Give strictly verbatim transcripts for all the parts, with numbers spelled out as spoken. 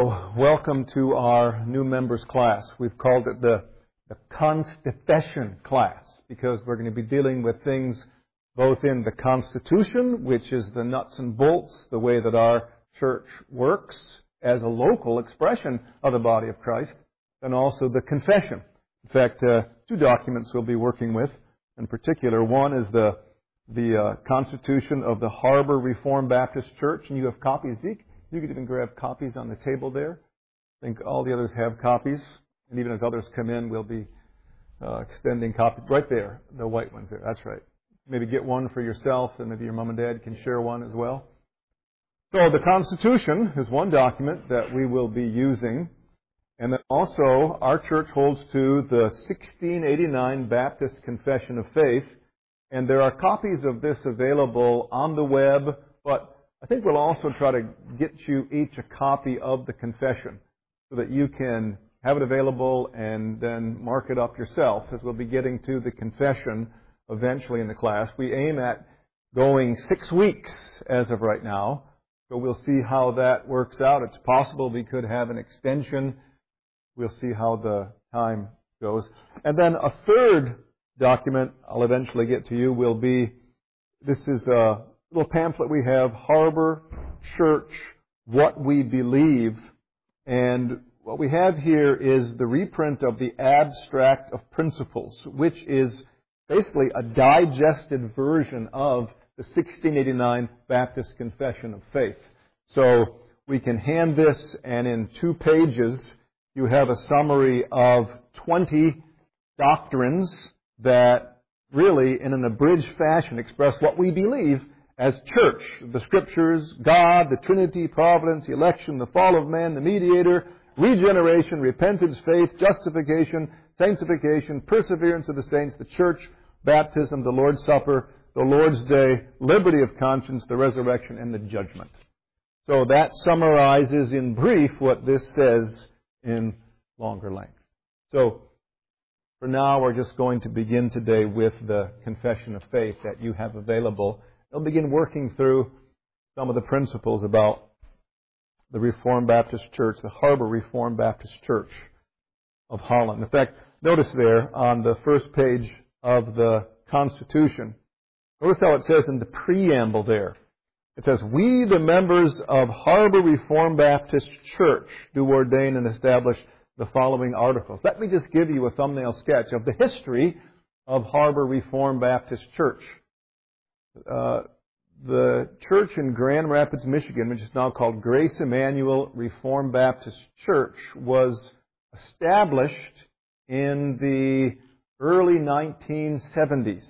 So, welcome to our new members class. We've called it the, the Confession class because we're going to be dealing with things both in the Constitution, which is the nuts and bolts, the way that our church works as a local expression of the body of Christ, and also the Confession. In fact, uh, two documents we'll be working with in particular. One is the, the uh, Constitution of the Harbor Reformed Baptist Church, and you have copies, Zeke. You could even grab copies on the table there. I think all the others have copies. And even as others come in, we'll be uh, extending copies. Right there, the white ones there. That's right. Maybe get one for yourself, and maybe your mom and dad can share one as well. So the Constitution is one document that we will be using. And then also, our church holds to the sixteen eighty-nine Baptist Confession of Faith. And there are copies of this available on the web, but I think we'll also try to get you each a copy of the confession so that you can have it available and then mark it up yourself, as we'll be getting to the confession eventually in the class. We aim at going six weeks as of right now, so we'll see how that works out. It's possible we could have an extension. We'll see how the time goes. And then a third document I'll eventually get to you will be, this is a little pamphlet we have, Harbor Church, What We Believe. And what we have here is the reprint of the Abstract of Principles, which is basically a digested version of the sixteen eighty-nine Baptist Confession of Faith. So we can hand this, and in two pages you have a summary of twenty doctrines that really, in an abridged fashion, express what we believe as church. The Scriptures, God, the Trinity, Providence, the election, the fall of man, the mediator, regeneration, repentance, faith, justification, sanctification, perseverance of the saints, the church, baptism, the Lord's Supper, the Lord's Day, liberty of conscience, the resurrection, and the judgment. So that summarizes in brief what this says in longer length. So for now, we're just going to begin today with the confession of faith that you have available. They'll begin working through some of the principles about the Reformed Baptist Church, the Harbor Reformed Baptist Church of Holland. In fact, notice there on the first page of the Constitution, notice how it says in the preamble there. It says, "We, the members of Harbor Reformed Baptist Church, do ordain and establish the following articles." Let me just give you a thumbnail sketch of the history of Harbor Reformed Baptist Church. Uh, the church in Grand Rapids, Michigan, which is now called Grace Emmanuel Reformed Baptist Church, was established in the early nineteen seventies.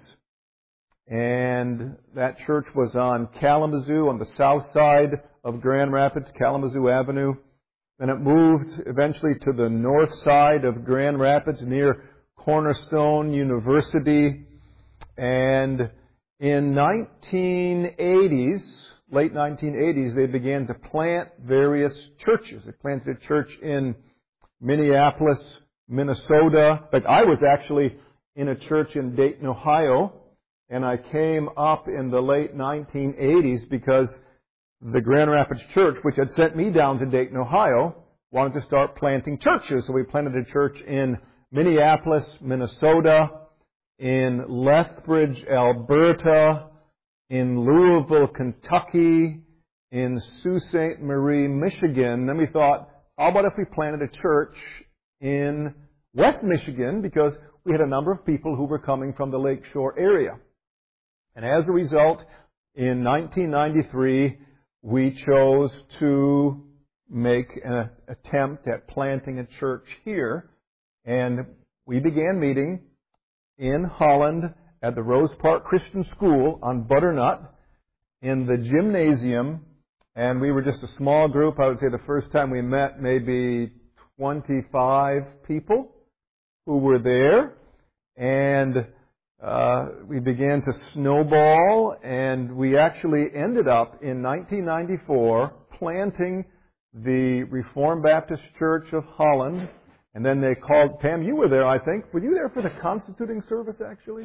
And that church was on Kalamazoo, on the south side of Grand Rapids, Kalamazoo Avenue. Then it moved eventually to the north side of Grand Rapids near Cornerstone University. And in nineteen eighties, late nineteen eighties, they began to plant various churches. They planted a church in Minneapolis, Minnesota. In fact, I was actually in a church in Dayton, Ohio, and I came up in the late nineteen eighties because the Grand Rapids Church, which had sent me down to Dayton, Ohio, wanted to start planting churches. So we planted a church in Minneapolis, Minnesota, in Lethbridge, Alberta, in Louisville, Kentucky, in Sault Ste. Marie, Michigan. Then we thought, how about if we planted a church in West Michigan, because we had a number of people who were coming from the Lakeshore area. And as a result, in nineteen ninety-three, we chose to make an attempt at planting a church here. And we began meeting in Holland at the Rose Park Christian School on Butternut in the gymnasium. And we were just a small group. I would say the first time we met, maybe twenty-five people who were there. And uh, we began to snowball, and we actually ended up in nineteen ninety-four planting the Reformed Baptist Church of Holland. And then they called, Pam, you were there, I think. Were you there for the constituting service, actually?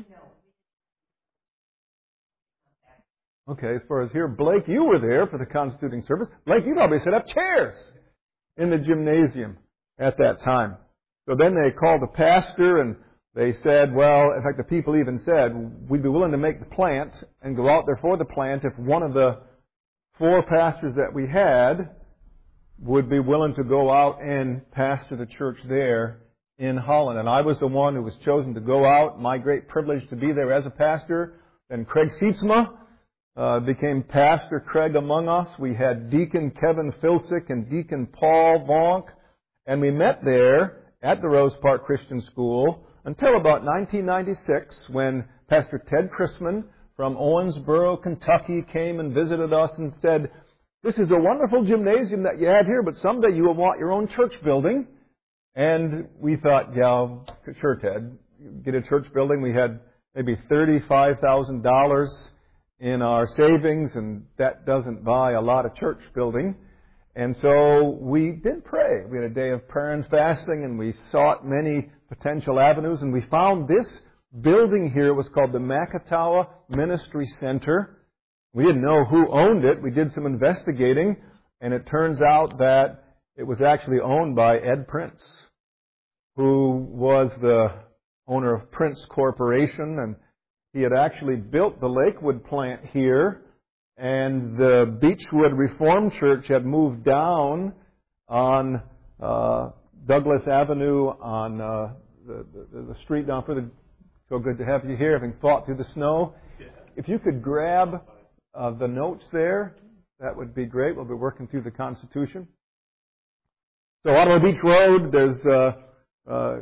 No. Okay, as far as here, Blake, you were there for the constituting service. Blake, you probably set up chairs. in the gymnasium at that time. So then they called the pastor and they said, well, in fact, the people even said, we'd be willing to make the plant and go out there for the plant if one of the four pastors that we had would be willing to go out and pastor the church there in Holland. And I was the one who was chosen to go out. My great privilege to be there as a pastor. Then Craig Sietsma uh, became Pastor Craig among us. We had Deacon Kevin Filsick and Deacon Paul Vonk. And we met there at the Rose Park Christian School until about nineteen ninety-six, when Pastor Ted Chrisman from Owensboro, Kentucky, came and visited us and said, this is a wonderful gymnasium that you have here, but someday you will want your own church building. And we thought, yeah, sure, Ted, get a church building. We had maybe thirty-five thousand dollars in our savings, and that doesn't buy a lot of church building. And so we did pray. We had a day of prayer and fasting, and we sought many potential avenues, and we found this building here. Was called the Makatawa Ministry Center. We didn't know who owned it. We did some investigating, and it turns out that it was actually owned by Ed Prince, who was the owner of Prince Corporation, and he had actually built the Lakewood plant here, and the Beechwood Reformed Church had moved down on uh, Douglas Avenue on uh, the, the, the street down further. So good to have you here, having fought through the snow. If you could grab uh, the notes there, that would be great. We'll be working through the Constitution. So Ottawa Beach Road, there's uh, uh,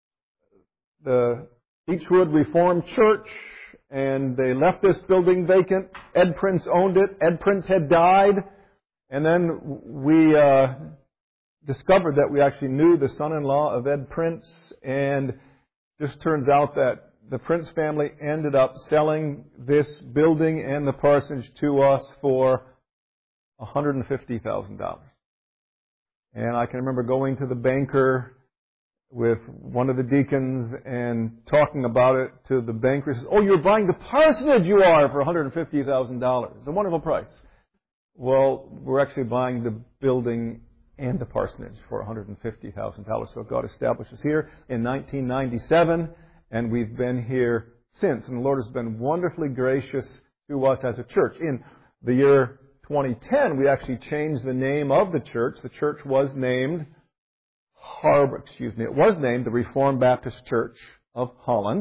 the Beechwood Reformed Church, and they left this building vacant. Ed Prince owned it. Ed Prince had died, and then we uh, discovered that we actually knew the son-in-law of Ed Prince, and just turns out that the Prince family ended up selling this building and the parsonage to us for one hundred fifty thousand dollars. And I can remember going to the banker with one of the deacons and talking about it to the banker. He says, oh, you're buying the parsonage, you are, for one hundred fifty thousand dollars. It's a wonderful price. Well, we're actually buying the building and the parsonage for one hundred fifty thousand dollars. So God established us here in nineteen ninety-seven, and we've been here since. And the Lord has been wonderfully gracious to us as a church. In the year twenty ten, we actually changed the name of the church. The church was named Harbor, excuse me, it was named the Reformed Baptist Church of Holland.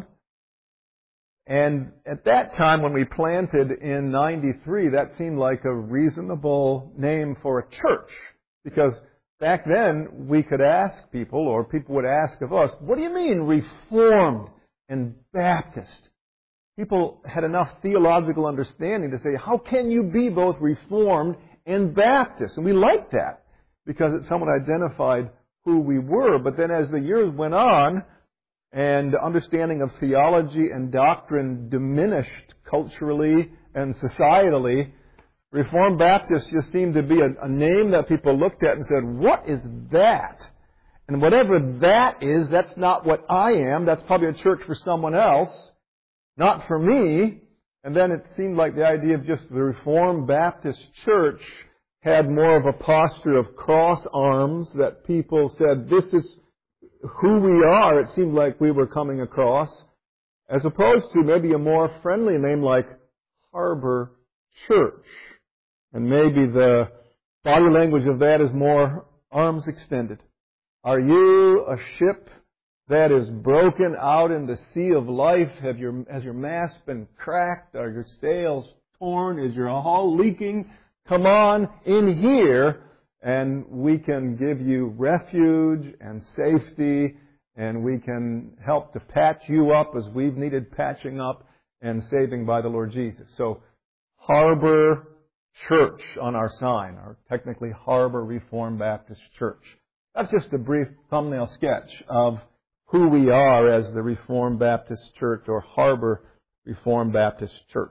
And at that time, when we planted in ninety-three, that seemed like a reasonable name for a church. Because back then, we could ask people, or people would ask of us, what do you mean Reformed and Baptist? People had enough theological understanding to say, how can you be both Reformed and Baptist? And we liked that because it somewhat identified who we were. But then as the years went on, and understanding of theology and doctrine diminished culturally and societally, Reformed Baptist just seemed to be a, a name that people looked at and said, what is that? And whatever that is, that's not what I am. That's probably a church for someone else, not for me. And then it seemed like the idea of just the Reformed Baptist Church had more of a posture of cross arms, that people said, this is who we are. It seemed like we were coming across, as opposed to maybe a more friendly name like Harbor Church. And maybe the body language of that is more arms extended. Are you a ship that is broken out in the sea of life? Have your, has your mast been cracked? Are your sails torn? Is your hull leaking? Come on in here, and we can give you refuge and safety, and we can help to patch you up as we've needed patching up and saving by the Lord Jesus. So, Harbor Church on our sign, or technically Harbor Reformed Baptist Church. That's just a brief thumbnail sketch of who we are as the Reformed Baptist Church, or Harbor Reformed Baptist Church.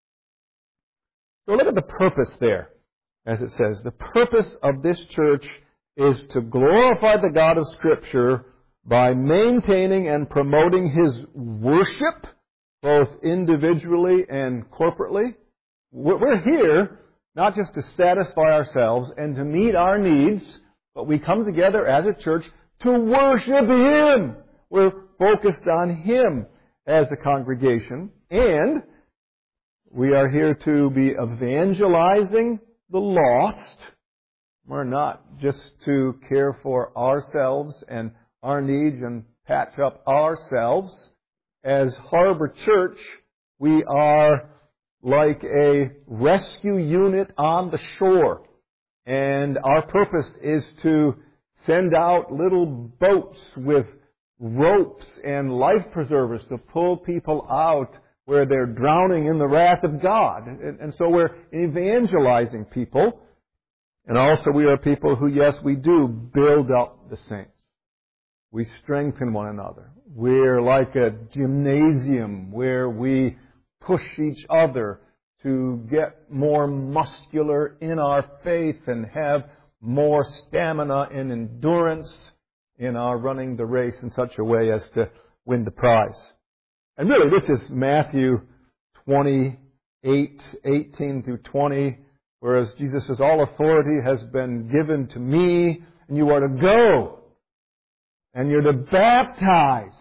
So look at the purpose there, as it says. The purpose of this church is to glorify the God of Scripture by maintaining and promoting His worship, both individually and corporately. We're here not just to satisfy ourselves and to meet our needs, But we come together as a church to worship Him. We're focused on Him as a congregation. And we are here to be evangelizing the lost. We're not just to care for ourselves and our needs and patch up ourselves. As Harbor Church, we are like a rescue unit on the shore. And our purpose is to send out little boats with ropes and life preservers to pull people out where they're drowning in the wrath of God. And, and so we're evangelizing people. And also we are people who, yes, we do build up the saints. We strengthen one another. We're like a gymnasium where we push each other to get more muscular in our faith and have more stamina and endurance in our running the race in such a way as to win the prize. And really, this is Matthew twenty-eight, eighteen through twenty, whereas Jesus says, all authority has been given to me, and you are to go, and you're to baptize,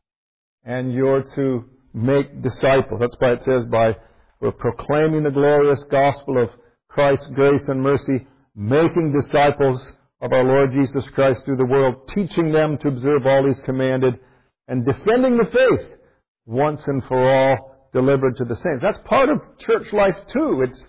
and you're to make disciples. That's why it says, by we're proclaiming the glorious gospel of Christ's grace and mercy, making disciples of our Lord Jesus Christ through the world, teaching them to observe all He's commanded, and defending the faith once and for all delivered to the saints. That's part of church life too. It's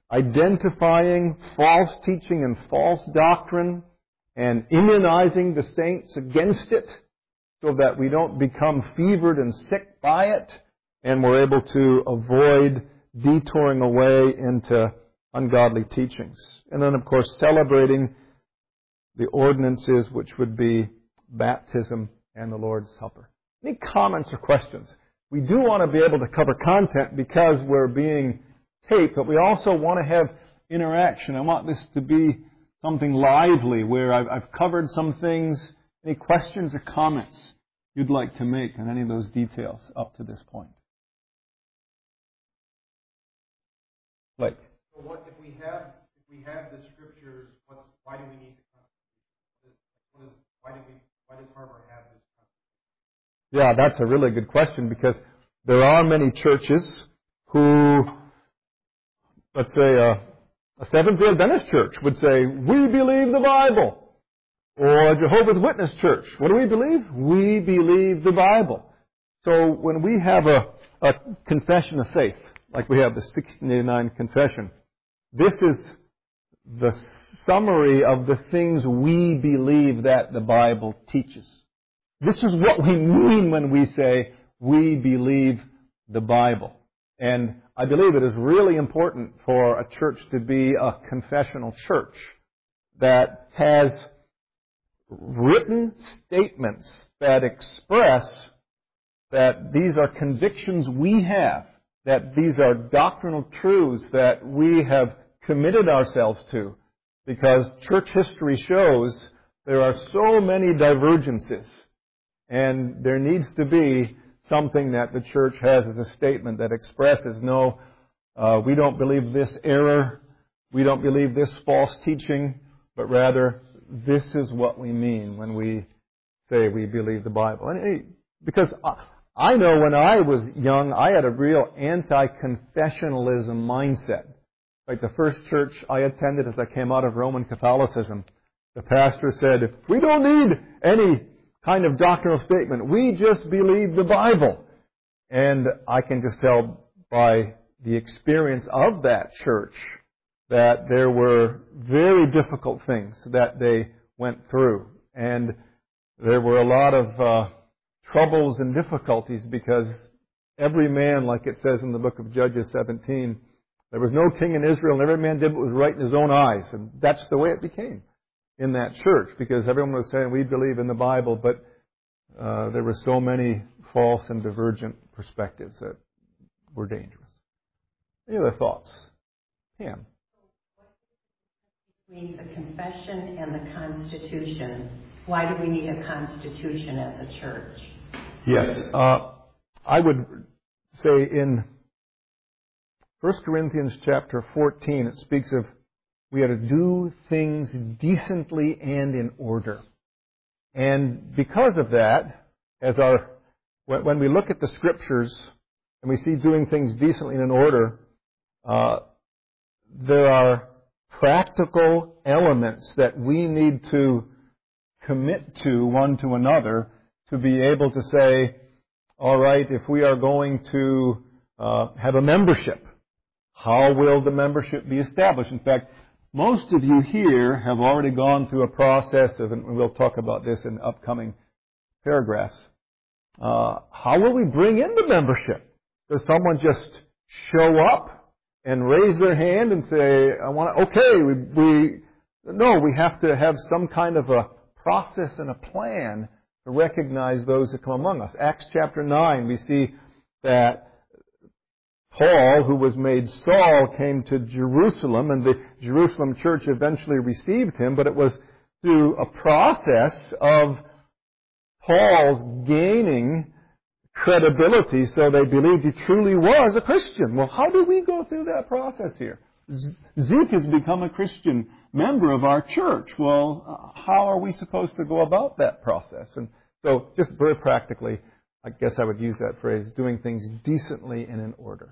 identifying false teaching and false doctrine and immunizing the saints against it so that we don't become fevered and sick by it, and we're able to avoid detouring away into ungodly teachings. And then, of course, celebrating the ordinances, which would be baptism and the Lord's Supper. Any comments or questions? We do want to be able to cover content because we're being taped, but we also want to have interaction. I want this to be something lively where I've, I've covered some things. Any questions or comments you'd like to make on any of those details up to this point? Blake. So what if we have if we have the scriptures? What's why do we need the Constitution? What is, what is why do we why does Harbor have this Constitution? Yeah, that's a really good question because there are many churches who, let's say, a, a Seventh-day Adventist church would say, "We believe the Bible." Or a Jehovah's Witness church, what do we believe? We believe the Bible. So when we have a, a confession of faith, like we have the sixteen eighty-nine confession, this is the summary of the things we believe that the Bible teaches. This is what we mean when we say we believe the Bible. And I believe it is really important for a church to be a confessional church that has written statements that express that these are convictions we have, that these are doctrinal truths that we have committed ourselves to, because church history shows there are so many divergences, and there needs to be something that the church has as a statement that expresses, no, uh, we don't believe this error, we don't believe this false teaching, but rather this is what we mean when we say we believe the Bible. And because I know when I was young, I had a real anti-confessionalism mindset. Like the first church I attended as I came out of Roman Catholicism, the pastor said, "We don't need any kind of doctrinal statement. We just believe the Bible." And I can just tell by the experience of that church that there were very difficult things that they went through. And there were a lot of uh, troubles and difficulties because every man, like it says in the book of Judges seventeen, there was no king in Israel and every man did what was right in his own eyes. And that's the way it became in that church because everyone was saying we believe in the Bible, but uh, there were so many false and divergent perspectives that were dangerous. Any other thoughts? Pam? Between the confession and the Constitution, why do we need a Constitution as a church? Yes. Uh, I would say in First Corinthians chapter fourteen, it speaks of we are to do things decently and in order. And because of that, as our when we look at the Scriptures and we see doing things decently and in order, uh, there are practical elements that we need to commit to one to another to be able to say, all right, if we are going to uh, have a membership, how will the membership be established? In fact, most of you here have already gone through a process of, and we'll talk about this in upcoming paragraphs, uh, how will we bring in the membership? Does someone just show up and raise their hand and say, I want to, okay, we, we, no, we have to have some kind of a process and a plan to recognize those that come among us. Acts chapter nine, we see that Paul, who was made Saul, came to Jerusalem, and the Jerusalem church eventually received him, but it was through a process of Paul's gaining credibility so they believed he truly was a Christian. Well, how do we go through that process here? Zeke has become a Christian member of our church. Well, how are we supposed to go about that process? And so, just very practically, I guess I would use that phrase, doing things decently and in order.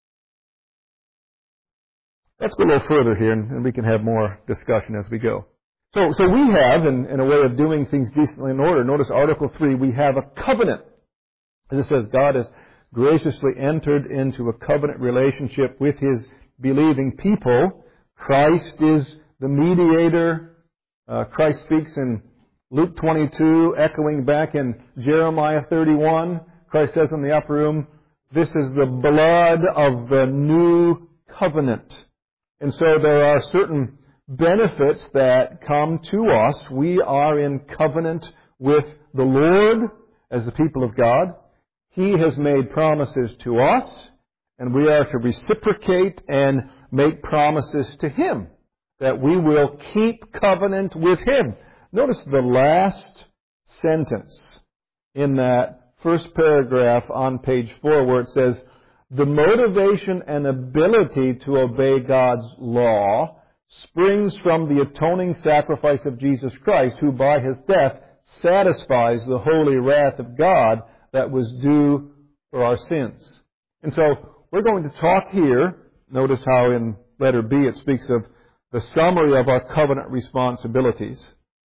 Let's go a little further here, and we can have more discussion as we go. So, so we have, in, in a way of doing things decently in order, notice Article three, we have a covenant. As it says, God has graciously entered into a covenant relationship with His believing people. Christ is the mediator. Uh, Christ speaks in Luke twenty-two, echoing back in Jeremiah thirty-one. Christ says in the upper room, this is the blood of the new covenant. And so there are certain benefits that come to us. We are in covenant with the Lord as the people of God. He has made promises to us, and we are to reciprocate and make promises to Him that we will keep covenant with Him. Notice the last sentence in that first paragraph on page four where it says, the motivation and ability to obey God's law springs from the atoning sacrifice of Jesus Christ, who by His death satisfies the holy wrath of God that was due for our sins. And so we're going to talk here. Notice how in letter B it speaks of the summary of our covenant responsibilities.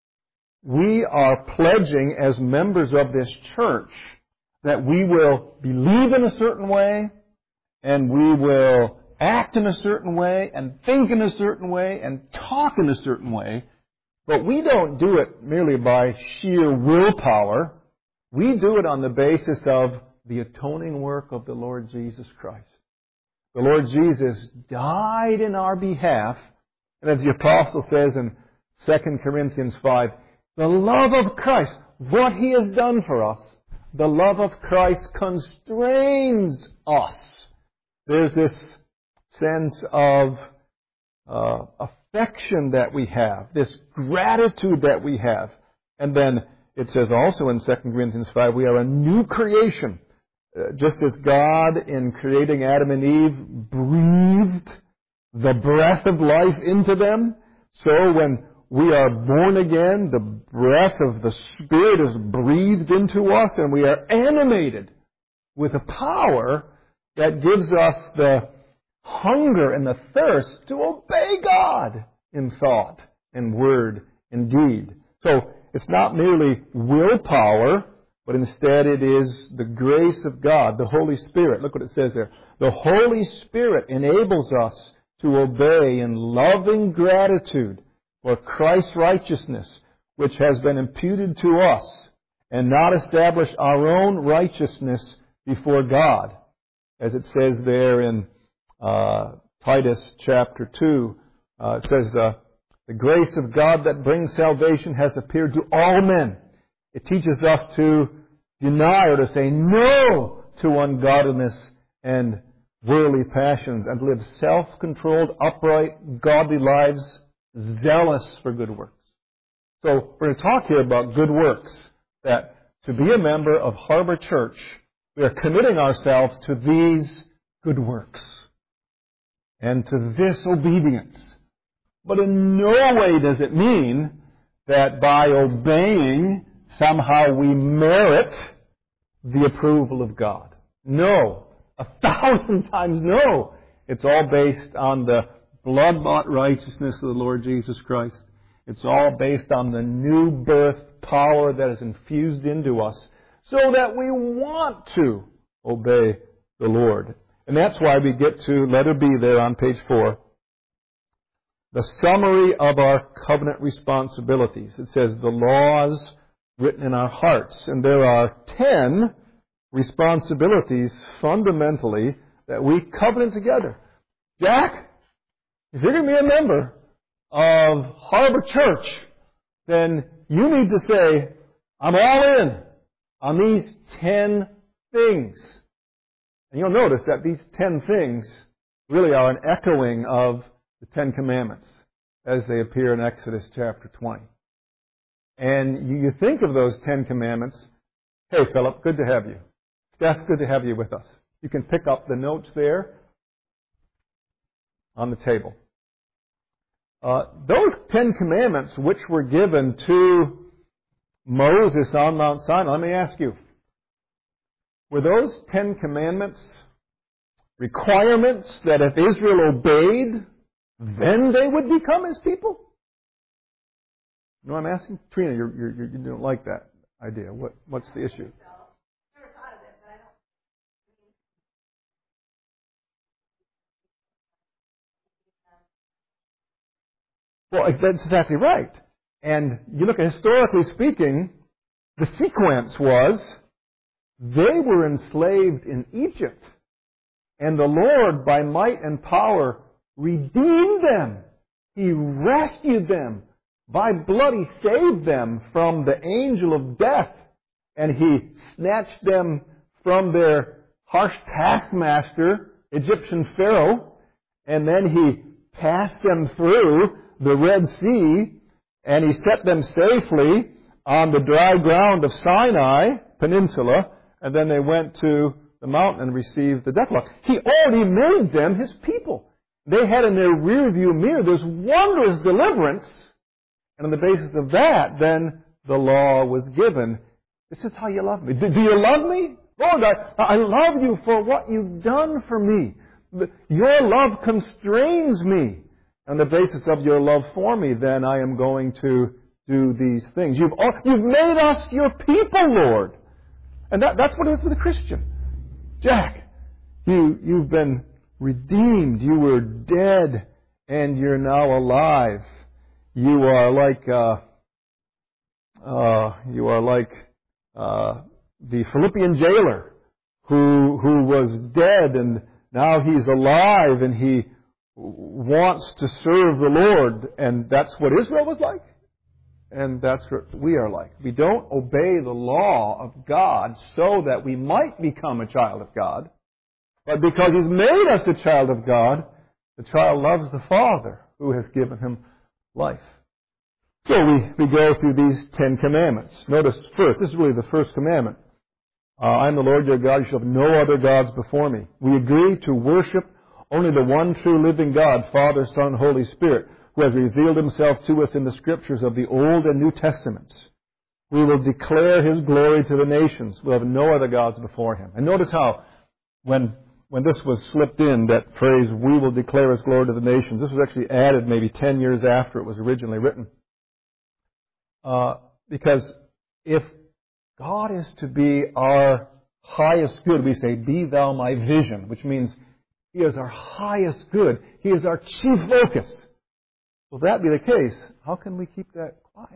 We are pledging as members of this church that we will believe in a certain way, and we will act in a certain way, and think in a certain way, and talk in a certain way. But we don't do it merely by sheer willpower. We do it on the basis of the atoning work of the Lord Jesus Christ. The Lord Jesus died in our behalf, and as the Apostle says in Second Corinthians five, the love of Christ, what He has done for us, the love of Christ constrains us. There's this sense of uh, affection that we have, this gratitude that we have. And then it says also in Second Corinthians five, we are a new creation. Uh, just as God, in creating Adam and Eve, breathed the breath of life into them, so when we are born again, the breath of the Spirit is breathed into us, and we are animated with a power that gives us the hunger and the thirst to obey God in thought and word and deed. So it's not merely willpower, but instead it is the grace of God, the Holy Spirit. Look what it says there. The Holy Spirit enables us to obey in loving gratitude for Christ's righteousness, which has been imputed to us, and not establish our own righteousness before God. As it says there in uh, Titus chapter two, uh, it says, uh, the grace of God that brings salvation has appeared to all men. It teaches us to deny or to say no to ungodliness and worldly passions and live self-controlled, upright, godly lives, zealous for good works. So we're going to talk here about good works, that to be a member of Harbor Church, we are committing ourselves to these good works and to this obedience. But in no way does it mean that by obeying, somehow we merit the approval of God. No. A thousand times no. It's all based on the blood-bought righteousness of the Lord Jesus Christ. It's all based on the new birth power that is infused into us so that we want to obey the Lord. And that's why we get to letter B there on page four. The summary of our covenant responsibilities. It says the laws written in our hearts. And there are ten responsibilities fundamentally that we covenant together. Jack, if you're going to be a member of Harbor Church, then you need to say, I'm all in on these ten things. And you'll notice that these ten things really are an echoing of the Ten Commandments as they appear in Exodus chapter twenty. And you, you think of those Ten Commandments. Hey, Philip, good to have you. Steph, good to have you with us. You can pick up the notes there on the table. Uh, those Ten Commandments which were given to Moses on Mount Sinai, let me ask you, were those Ten Commandments requirements that if Israel obeyed, then they would become His people? You know what I'm asking? Trina, you're, you're, you don't like that idea. What, what's the issue? Well, that's exactly right. And you look at, historically speaking, the sequence was they were enslaved in Egypt. And the Lord, by might and power, redeemed them. He rescued them. By blood, He saved them from the angel of death. And He snatched them from their harsh taskmaster, Egyptian Pharaoh. And then He passed them through the Red Sea, and He set them safely on the dry ground of Sinai Peninsula, and then they went to the mountain and received the Decalogue. He already made them His people. They had in their rearview mirror this wondrous deliverance, and on the basis of that, then the law was given. This is how you love me. Do, do you love me? Lord, I, I love you for what you've done for me. Your love constrains me. On the basis of your love for me, then I am going to do these things. You've, you've made us your people, Lord. And that, that's what it is with a Christian. Jack, you, you've been redeemed. You were dead, and you're now alive. You are like, uh, uh, you are like uh, the Philippian jailer who, who was dead, and now he's alive, and he wants to serve the Lord, and that's what Israel was like, and that's what we are like. We don't obey the law of God so that we might become a child of God, but because He's made us a child of God, the child loves the Father who has given him life. So we, we go through these Ten Commandments. Notice first, this is really the first commandment. Uh, I am the Lord your God, you shall have no other gods before me. We agree to worship only the one true living God, Father, Son, Holy Spirit, who has revealed Himself to us in the Scriptures of the Old and New Testaments. We will declare His glory to the nations. We'll have no other gods before Him. And notice how, when, when this was slipped in, that phrase, we will declare His glory to the nations, this was actually added maybe ten years after it was originally written. Uh, because if God is to be our highest good, we say, be thou my vision, which means He is our highest good. He is our chief focus. Will that be the case? How can we keep that quiet?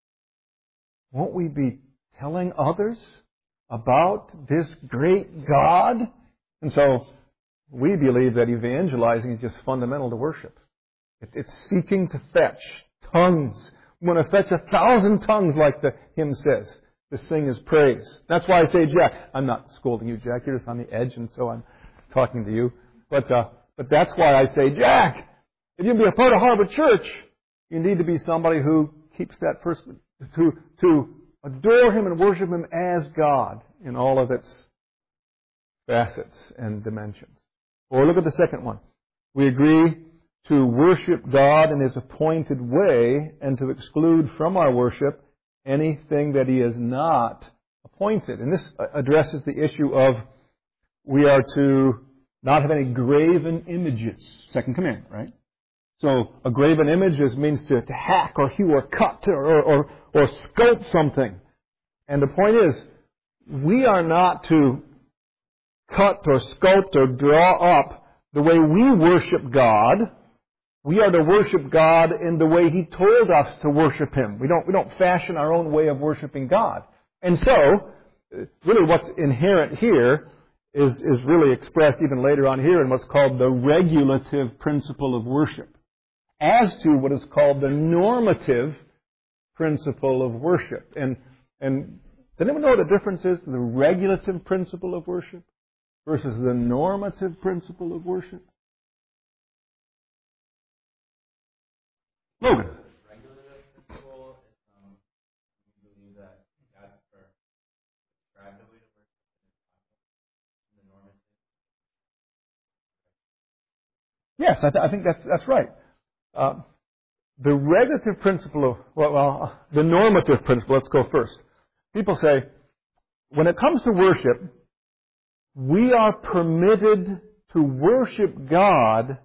Won't we be telling others about this great God? And so we believe that evangelizing is just fundamental to worship. It's seeking to fetch tongues. We want to fetch a thousand tongues, like the hymn says, to sing His praise. That's why I say, Jack, I'm not scolding you, Jack. You're just on the edge, and so I'm talking to you. But uh, but that's why I say, Jack, if you'll be a part of Harbor Church, you need to be somebody who keeps that first, to, to adore Him and worship Him as God in all of its facets and dimensions. Or look at the second one. We agree to worship God in His appointed way and to exclude from our worship anything that He has not appointed. And this addresses the issue of we are to not have any graven images. Second commandment, right? So a graven image is, means to, to hack or hew or cut or, or, or sculpt something. And the point is, we are not to cut or sculpt or draw up the way we worship God. We are to worship God in the way He told us to worship Him. We don't, we don't fashion our own way of worshiping God. And so, really what's inherent here is, is really expressed even later on here in what's called the regulative principle of worship, as to what is called the normative principle of worship. And, and does anyone know what the difference is? The regulative principle of worship versus the normative principle of worship? Logan. The regulative principle is um, we believe that God's prescribed the way to worship and the normative. Yes, I, th- I think that's that's right. Uh, the regulative principle of well, well, the normative principle. Let's go first. People say, when it comes to worship, we are permitted to worship God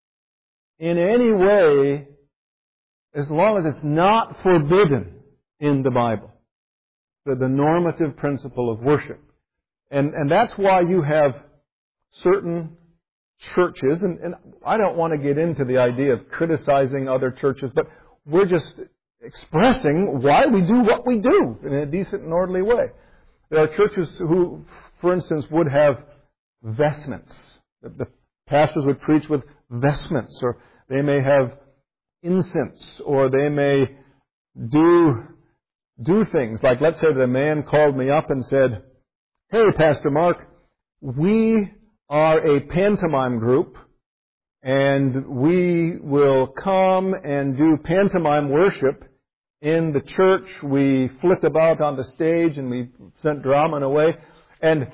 in any way as long as it's not forbidden in the Bible. The, the normative principle of worship. And, and that's why you have certain churches, and, and I don't want to get into the idea of criticizing other churches, but we're just expressing why we do what we do in a decent and orderly way. There are churches who, for instance, would have vestments. The, the pastors would preach with vestments, or they may have incense, or they may do do things like, let's say that a man called me up and said, "Hey, Pastor Mark, we are a pantomime group, and we will come and do pantomime worship in the church. We flit about on the stage and we present drama in a way." And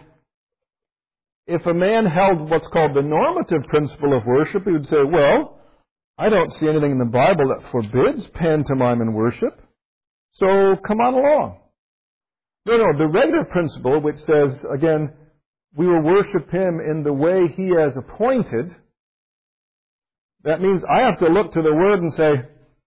if a man held what's called the normative principle of worship, he would say, "Well, I don't see anything in the Bible that forbids pantomime in worship, so come on along." No, no, the regular principle, which says, again, we will worship Him in the way He has appointed, that means I have to look to the Word and say,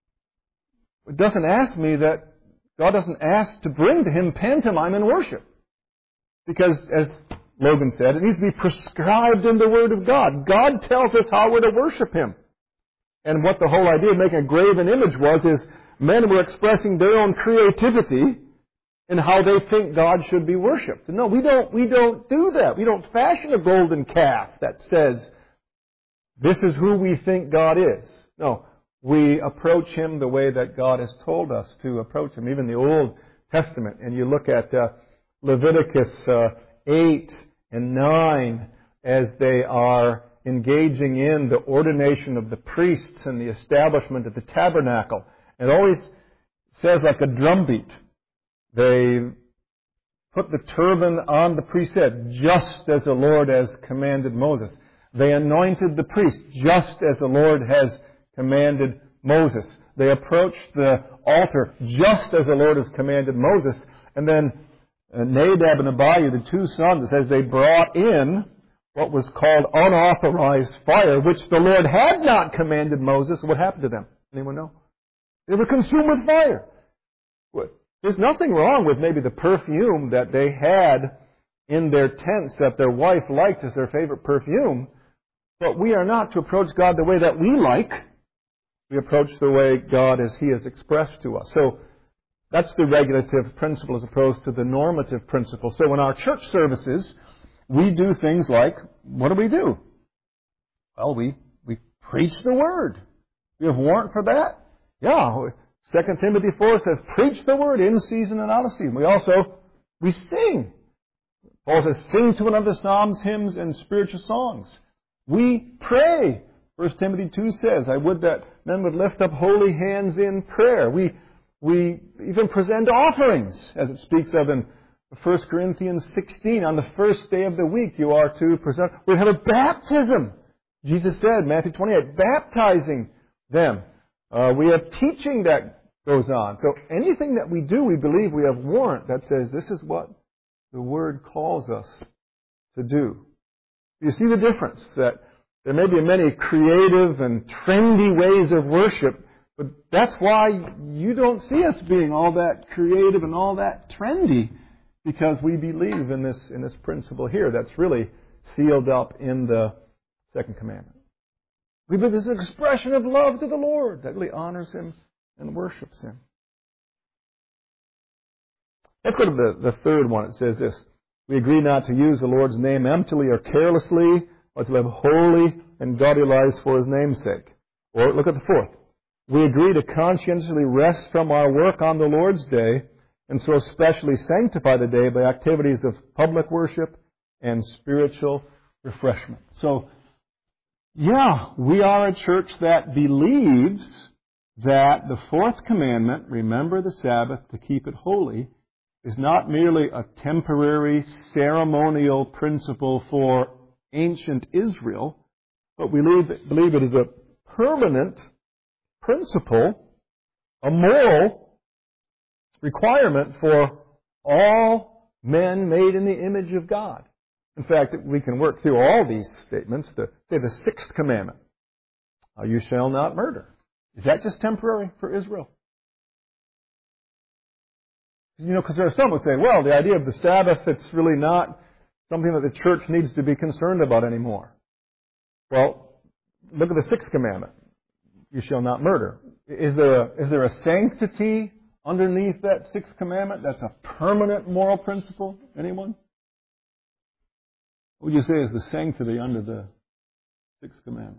it doesn't ask me that, God doesn't ask to bring to Him pantomime in worship. Because, as Logan said, it needs to be prescribed in the Word of God. God tells us how we're to worship Him. And what the whole idea of making a graven image was, is men were expressing their own creativity in how they think God should be worshipped. No, we don't, we don't do that. We don't fashion a golden calf that says, this is who we think God is. No, we approach Him the way that God has told us to approach Him. Even the Old Testament, and you look at uh, Leviticus uh, eight and nine, as they are engaging in the ordination of the priests and the establishment of the tabernacle. It always says like a drumbeat. They put the turban on the priest's head, just as the Lord has commanded Moses. They anointed the priest, just as the Lord has commanded Moses. They approached the altar, just as the Lord has commanded Moses. And then uh, Nadab and Abihu, the two sons, it says they brought in what was called unauthorized fire, which the Lord had not commanded Moses. What happened to them? Anyone know? They were consumed with fire. There's nothing wrong with maybe the perfume that they had in their tents that their wife liked as their favorite perfume, but we are not to approach God the way that we like. We approach the way God as He has expressed to us. So that's the regulative principle as opposed to the normative principle. So in our church services, we do things like, what do we do? Well, we, we preach the Word. We have warrant for that? Yeah. Second Timothy four says, preach the Word in season and out of season. We also, we sing. Paul says, sing to one another psalms, hymns, and spiritual songs. We pray. First Timothy two says, I would that men would lift up holy hands in prayer. We, we even present offerings, as it speaks of in First Corinthians sixteen. On the first day of the week, you are to present. We have a baptism. Jesus said, Matthew twenty-eight, baptizing them. Uh, we have teaching that goes on. So anything that we do, we believe we have warrant that says this is what the Word calls us to do. You see the difference? That there may be many creative and trendy ways of worship, but that's why you don't see us being all that creative and all that trendy, because we believe in this in this principle here that's really sealed up in the second commandment. We believe this is an expression of love to the Lord that really honors Him and worships Him. Let's go to the, the third one. It says this: we agree not to use the Lord's name emptily or carelessly, but to live holy and godly lives for His name's sake. Or look at the fourth. We agree to conscientiously rest from our work on the Lord's day, and so especially sanctify the day by activities of public worship and spiritual refreshment. So, yeah, we are a church that believes that the fourth commandment, remember the Sabbath to keep it holy, is not merely a temporary ceremonial principle for ancient Israel, but we believe, believe it is a permanent principle, a moral requirement for all men made in the image of God. In fact, we can work through all these statements to say the sixth commandment, uh, you shall not murder. Is that just temporary for Israel? You know, because there are some who say, well, the idea of the Sabbath, it's really not something that the church needs to be concerned about anymore. Well, look at the sixth commandment. You shall not murder. Is there a, is there a sanctity underneath that sixth commandment that's a permanent moral principle? Anyone? What would you say is the sanctity under the sixth commandment?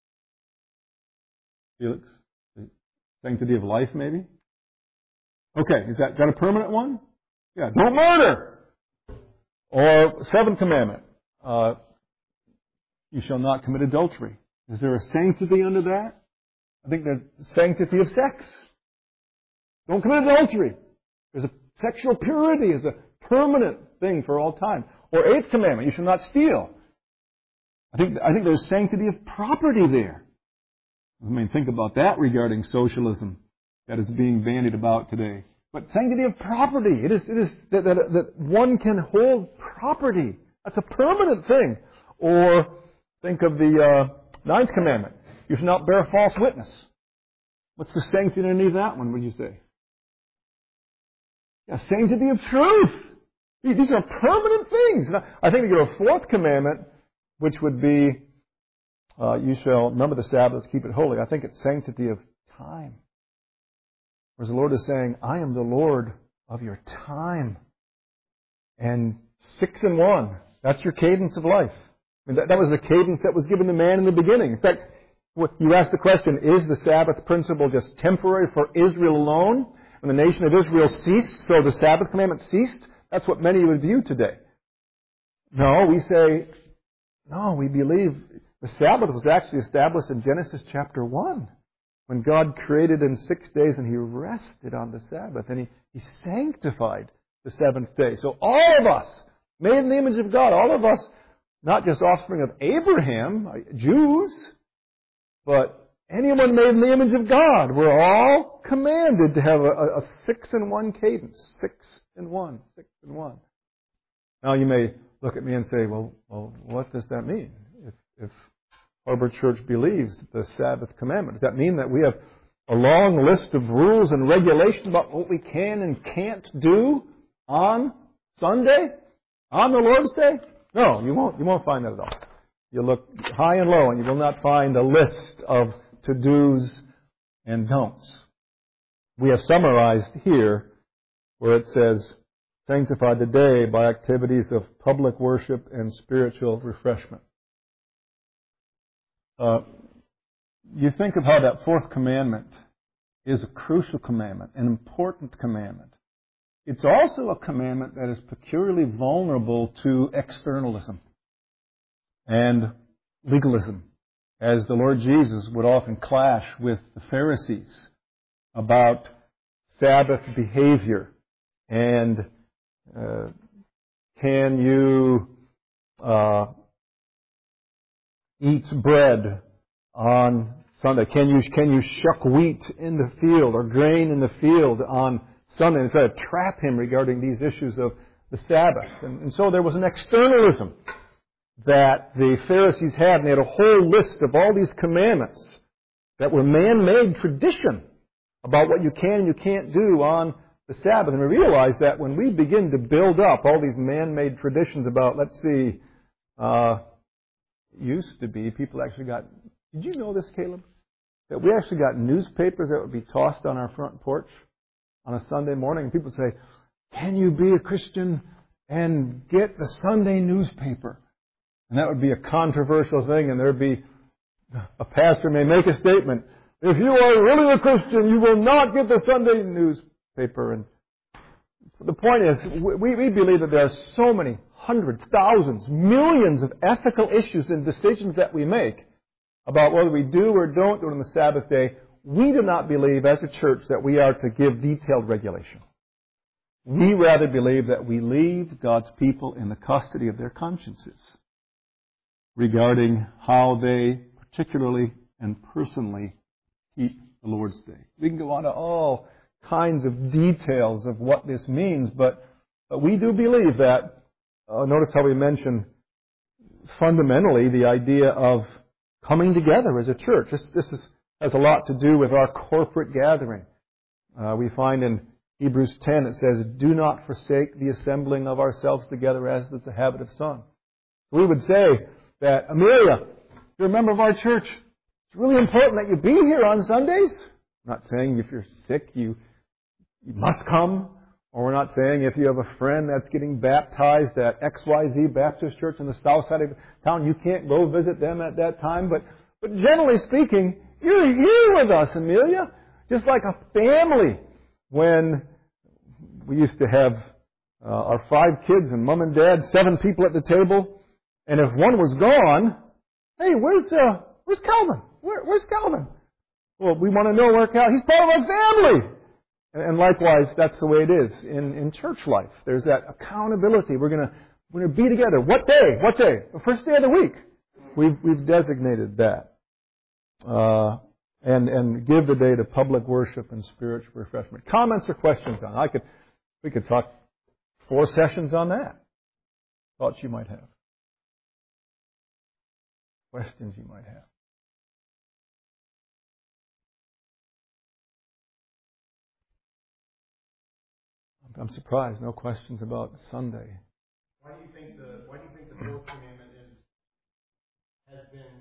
Felix? The sanctity of life, maybe? Okay, is that, is that a permanent one? Yeah, don't murder! Or seventh commandment, uh, you shall not commit adultery. Is there a sanctity under that? I think the sanctity of sex. Don't commit adultery. There's a sexual purity is a permanent thing for all time. Or eighth commandment, you shall not steal. I think I think there's sanctity of property there. I mean, think about that regarding socialism that is being bandied about today. But sanctity of property, it is it is that, that, that one can hold property. That's a permanent thing. Or think of the uh, ninth commandment. You shall not bear false witness. What's the sanctity underneath that one, would you say? Yeah, sanctity of truth. These are permanent things. I think we go to a fourth commandment, which would be, uh, you shall remember the Sabbath, keep it holy. I think it's sanctity of time. Whereas the Lord is saying, I am the Lord of your time. And six and one, that's your cadence of life. I mean, that, that was the cadence that was given to man in the beginning. In fact, you ask the question, is the Sabbath principle just temporary for Israel alone? When the nation of Israel ceased, so the Sabbath commandment ceased? That's what many would view today. No, we say, no, we believe the Sabbath was actually established in Genesis chapter one, when God created in six days and He rested on the Sabbath, and He, he sanctified the seventh day. So all of us, made in the image of God, all of us, not just offspring of Abraham, Jews, but anyone made in the image of God, we're all commanded to have a, a, a six and one cadence. Six and one. Six and one. Now you may look at me and say, well, well what does that mean? If, if Harbor Church believes the Sabbath commandment, does that mean that we have a long list of rules and regulations about what we can and can't do on Sunday? On the Lord's Day? No, you won't. You won't find that at all. You look high and low, and you will not find a list of to-dos and don'ts. We have summarized here where it says, sanctify the day by activities of public worship and spiritual refreshment. Uh, you think of how that fourth commandment is a crucial commandment, an important commandment. It's also a commandment that is peculiarly vulnerable to externalism and legalism, as the Lord Jesus would often clash with the Pharisees about Sabbath behavior and uh, can you uh, eats bread on Sunday? Can you, can you shuck wheat in the field or grain in the field on Sunday and try to trap him regarding these issues of the Sabbath? And, and so there was an externalism that the Pharisees had, and they had a whole list of all these commandments that were man-made tradition about what you can and you can't do on the Sabbath. And we realize that when we begin to build up all these man-made traditions about, let's see, uh, used to be, people actually got, did you know this, Caleb? That we actually got newspapers that would be tossed on our front porch on a Sunday morning, and people say, can you be a Christian and get the Sunday newspaper? And that would be a controversial thing, and there'd be, a pastor may make a statement, if you are really a Christian, you will not get the Sunday newspaper. And the point is, we, we believe that there are so many hundreds, thousands, millions of ethical issues and decisions that we make about whether we do or don't do it on the Sabbath day. We do not believe as a church that we are to give detailed regulation. We rather believe that we leave God's people in the custody of their consciences regarding how they particularly and personally keep the Lord's Day. We can go on to all kinds of details of what this means, but, but we do believe that, uh, notice how we mention fundamentally the idea of coming together as a church. This, this is, has a lot to do with our corporate gathering. Uh, we find in Hebrews ten it says, do not forsake the assembling of ourselves together as is the habit of some. We would say that, Amelia, you're a member of our church. It's really important that you be here on Sundays. I'm not saying if you're sick, you, you must come. Or we're not saying if you have a friend that's getting baptized at X Y Z Baptist Church on the south side of town, you can't go visit them at that time. But, but generally speaking, you're here with us, Amelia. Just like a family. When we used to have uh, our five kids and mom and dad, seven people at the table. And if one was gone, hey, where's uh, where's Calvin? Where, where's Calvin? Well, we want to know where Calvin. He's part of our family. And likewise, that's the way it is in, in church life. There's that accountability. We're gonna we're gonna be together. What day? What day? The first day of the week. We've we've designated that. Uh, and and give the day to public worship and spiritual refreshment. Comments or questions on it? I could we could talk four sessions on that. Thoughts you might have. Questions you might have. I'm surprised. No questions about Sunday. Why do you think the Why do you think the fourth commandment is has been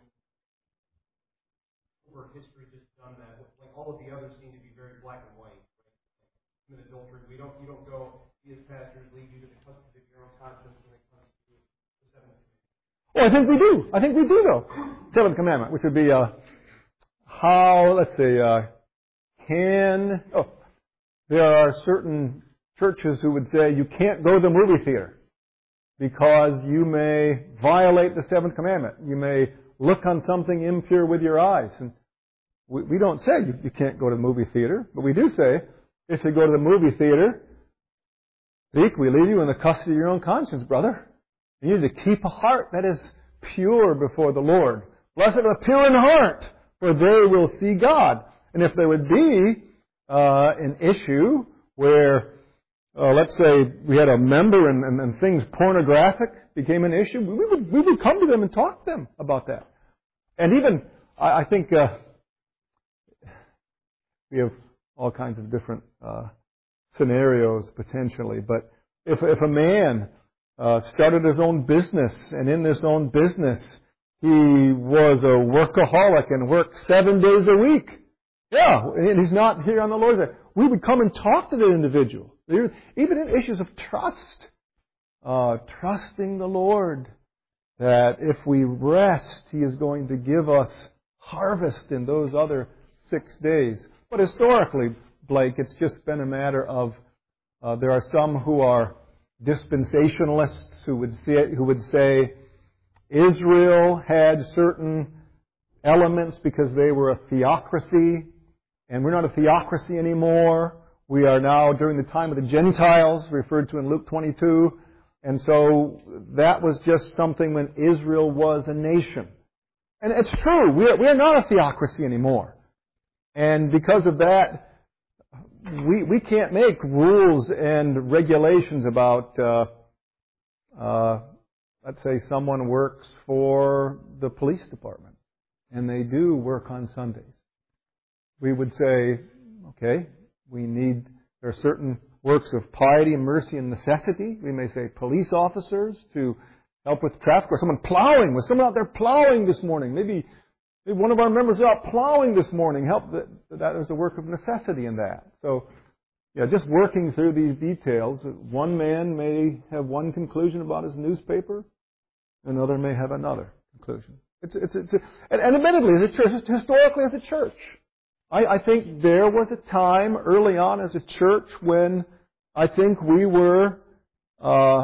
over history just done that? Like all of the others seem to be very black and white. Right? Commit adultery. We don't. You don't go. We as pastors lead you to the custody of your own conscience when it comes to the seventh commandment. Well, I think we do. I think we do, though. Seventh commandment, which would be uh, how. Let's say, uh, can. Oh, there are certain churches who would say you can't go to the movie theater because you may violate the seventh commandment. You may look on something impure with your eyes. And we, we don't say you, you can't go to the movie theater, but we do say if you go to the movie theater, Zeke, we leave you in the custody of your own conscience, brother. You need to keep a heart that is pure before the Lord. Blessed are the pure in heart, for they will see God. And if there would be uh, an issue where Uh, let's say we had a member and, and, and things pornographic became an issue, we would, we would come to them and talk to them about that. And even, I, I think uh, we have all kinds of different uh, scenarios potentially, but if, if a man uh, started his own business and in this own business he was a workaholic and worked seven days a week, yeah, and he's not here on the Lord's Day, we would come and talk to the individual. Even in issues of trust, uh, trusting the Lord, that if we rest, He is going to give us harvest in those other six days. But historically, Blake, it's just been a matter of, uh, there are some who are dispensationalists who would say, who would say Israel had certain elements because they were a theocracy, and we're not a theocracy anymore. We are now during the time of the Gentiles, referred to in Luke twenty-two. And so that was just something when Israel was a nation. And it's true. We are, we are not a theocracy anymore. And because of that, we we can't make rules and regulations about, uh, uh, let's say someone works for the police department and they do work on Sundays. We would say, okay, we need, there are certain works of piety, mercy, and necessity. We may say police officers to help with traffic, or someone plowing. Was someone out there plowing this morning? Maybe, maybe one of our members is out plowing this morning. Help that, that is a work of necessity in that. So, yeah, just working through these details. One man may have one conclusion about his newspaper, another may have another conclusion. It's, it's, it's, and, and admittedly, as a church, historically as a church, I, I think there was a time early on as a church when I think we were uh,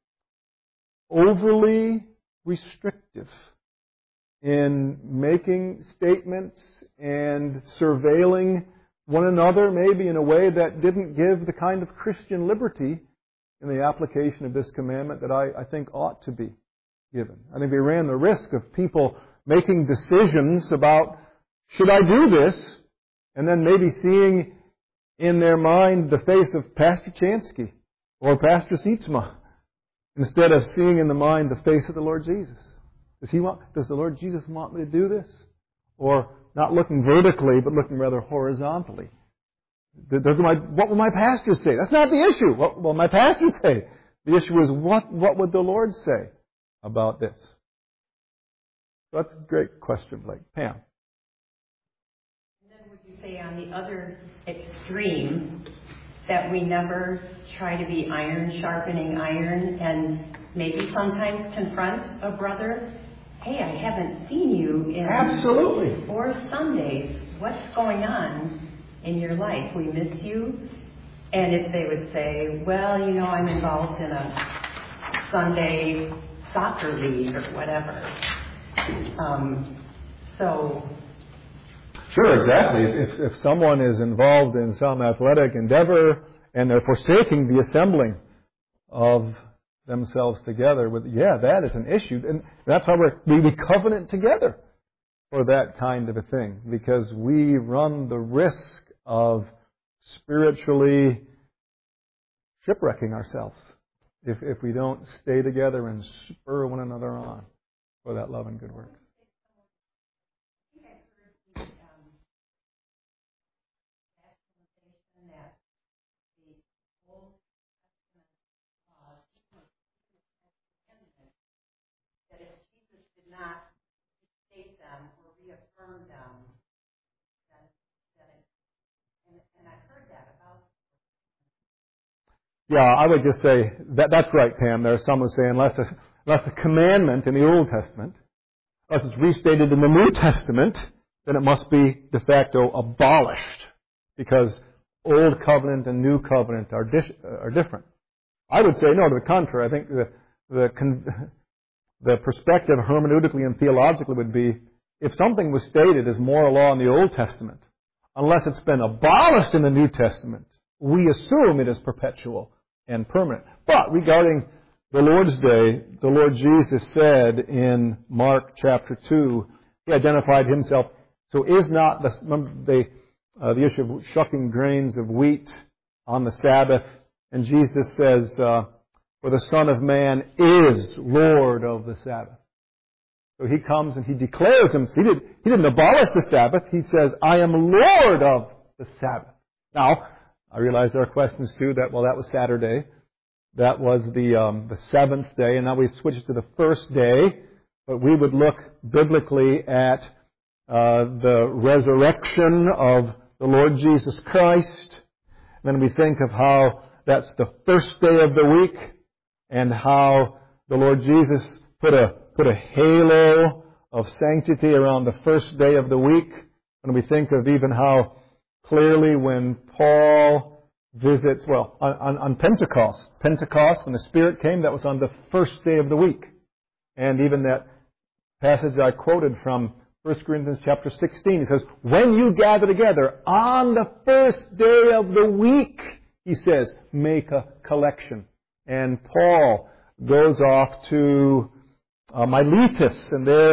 overly restrictive in making statements and surveilling one another, maybe in a way that didn't give the kind of Christian liberty in the application of this commandment that I, I think ought to be given. I think we ran the risk of people making decisions about, should I do this? And then maybe seeing in their mind the face of Pastor Chansky or Pastor Sietsma, instead of seeing in the mind the face of the Lord Jesus. Does he want? Does the Lord Jesus want me to do this? Or not looking vertically, but looking rather horizontally. What will my pastor say? That's not the issue. What will my pastor say? The issue is what, what would the Lord say about this? So that's a great question, Blake. Pam. And then would you say on the other extreme that we never try to be iron sharpening iron and maybe sometimes confront a brother? Hey, I haven't seen you in Absolutely. four Sundays. What's going on in your life? We miss you. And if they would say, well, you know, I'm involved in a Sunday soccer league or whatever. Um, so... Sure, exactly. If, if someone is involved in some athletic endeavor and they're forsaking the assembling of themselves together, with yeah, that is an issue. And that's why we're, we, we covenant together for that kind of a thing, because we run the risk of spiritually shipwrecking ourselves if, if we don't stay together and spur one another on for that love and good works. Not state them or reaffirm them, then, then it, and, and I've heard that about. Yeah, I would just say that that's right, Pam. There are some who say unless a, unless a commandment in the Old Testament, unless it's restated in the New Testament, then it must be de facto abolished, because Old Covenant and New Covenant are dis, are different. I would say no. To the contrary, I think the the con, The perspective hermeneutically and theologically would be, if something was stated as moral law in the Old Testament, unless it's been abolished in the New Testament, we assume it is perpetual and permanent. But regarding the Lord's Day, the Lord Jesus said in Mark chapter two, He identified Himself. So is not the, the, uh, the issue of shucking grains of wheat on the Sabbath, and Jesus says, uh, for the Son of Man is Lord of the Sabbath. So He comes and He declares Him. He, did, he didn't abolish the Sabbath. He says, I am Lord of the Sabbath. Now, I realize there are questions too that, well, that was Saturday. That was the um, the seventh day, and now we switch to the first day. But we would look biblically at uh, the resurrection of the Lord Jesus Christ. Then we think of how that's the first day of the week, and how the Lord Jesus put a put a halo of sanctity around the first day of the week. And we think of even how clearly when Paul visits, well, on, on Pentecost, Pentecost, when the Spirit came, that was on the first day of the week. And even that passage I quoted from First Corinthians chapter sixteen, he says, when you gather together on the first day of the week, he says, make a collection. And Paul goes off to uh, Miletus, and there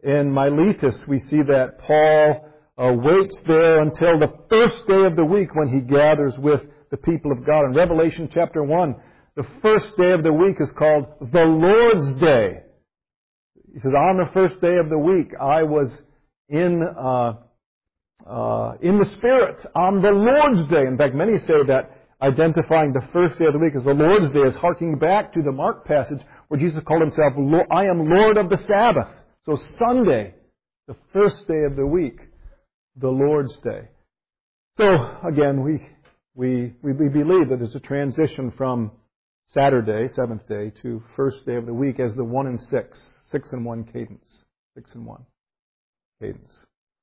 in Miletus, we see that Paul uh, waits there until the first day of the week when he gathers with the people of God. In Revelation chapter one, the first day of the week is called the Lord's Day. He says, on the first day of the week, I was in uh, uh, in the Spirit on the Lord's Day. In fact, many say that identifying the first day of the week as the Lord's Day is harking back to the Mark passage where Jesus called himself, I am Lord of the Sabbath. So Sunday, the first day of the week, the Lord's Day. So again, we we we, we believe that there's a transition from Saturday, seventh day, to first day of the week as the one and six, six and one cadence, six and one cadence.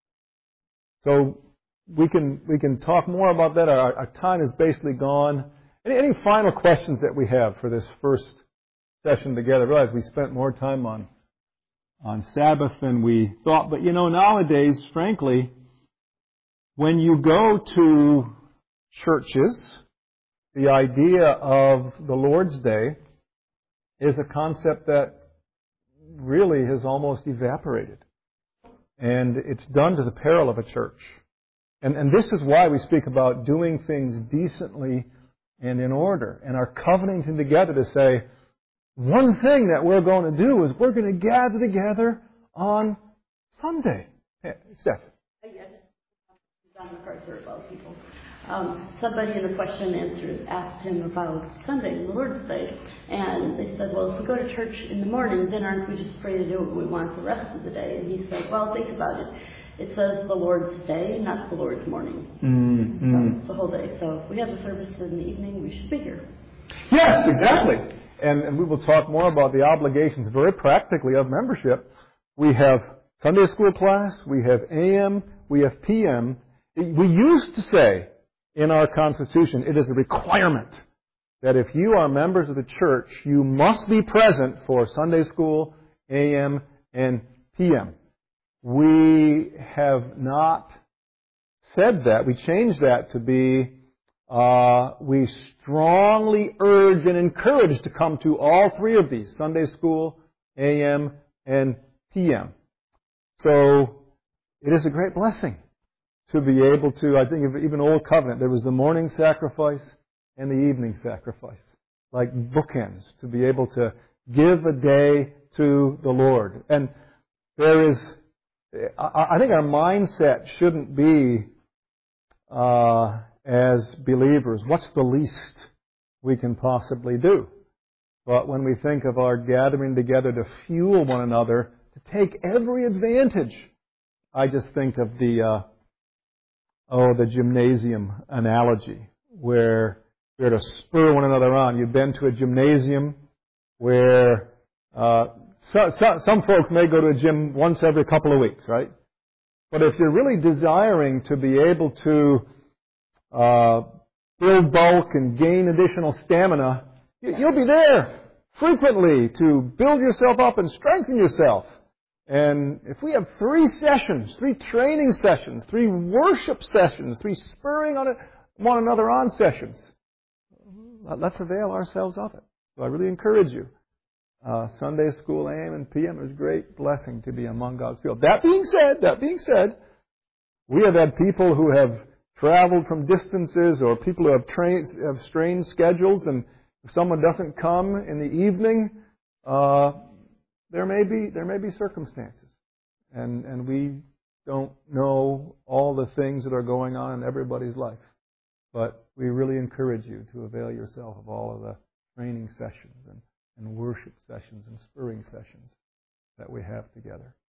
So we can we can talk more about that. Our, our time is basically gone. Any, any final questions that we have for this first session together? I realize we spent more time on on Sabbath than we thought, but you know, nowadays, frankly, when you go to churches, the idea of the Lord's Day is a concept that really has almost evaporated. And it's done to the peril of a church. And, and this is why we speak about doing things decently and in order, and are covenanting together to say, one thing that we're going to do is we're going to gather together on Sunday. Yeah, Steph. Yeah, John MacArthur about people. Um, somebody in the question and answers asked him about Sunday, the Lord's Day, and they said, well, if we go to church in the morning, then aren't we just free to do what we want the rest of the day? And he said, well, think about it. It says the Lord's Day, not the Lord's morning. Mm-hmm. So it's the whole day. So if we have the service in the evening, we should be here. Yes, exactly. And, and we will talk more about the obligations very practically of membership. We have Sunday school class, we have A M, we have P M. We used to say in our Constitution, it is a requirement that if you are members of the church, you must be present for Sunday school, A M, and P M. We have not said that. We changed that to be, uh, we strongly urge and encourage to come to all three of these, Sunday school, A M, and P M. So it is a great blessing to be able to, I think of even Old Covenant, there was the morning sacrifice and the evening sacrifice, like bookends, to be able to give a day to the Lord. And there is, I think our mindset shouldn't be, uh, as believers, what's the least we can possibly do? But when we think of our gathering together to fuel one another, to take every advantage, I just think of the, uh, oh, the gymnasium analogy, where we're to spur one another on. You've been to a gymnasium where uh, so, so, some folks may go to a gym once every couple of weeks, right? But if you're really desiring to be able to uh, build bulk and gain additional stamina, you'll be there frequently to build yourself up and strengthen yourself. And if we have three sessions, three training sessions, three worship sessions, three spurring on it, one another on sessions, let's avail ourselves of it. So I really encourage you. Uh, Sunday school, A M and P M is a great blessing to be among God's people. That being said, that being said, we have had people who have traveled from distances, or people who have, tra- have strange schedules, and if someone doesn't come in the evening, uh, there may be there may be circumstances, and and we don't know all the things that are going on in everybody's life, but we really encourage you to avail yourself of all of the training sessions and, and worship sessions and spurring sessions that we have together.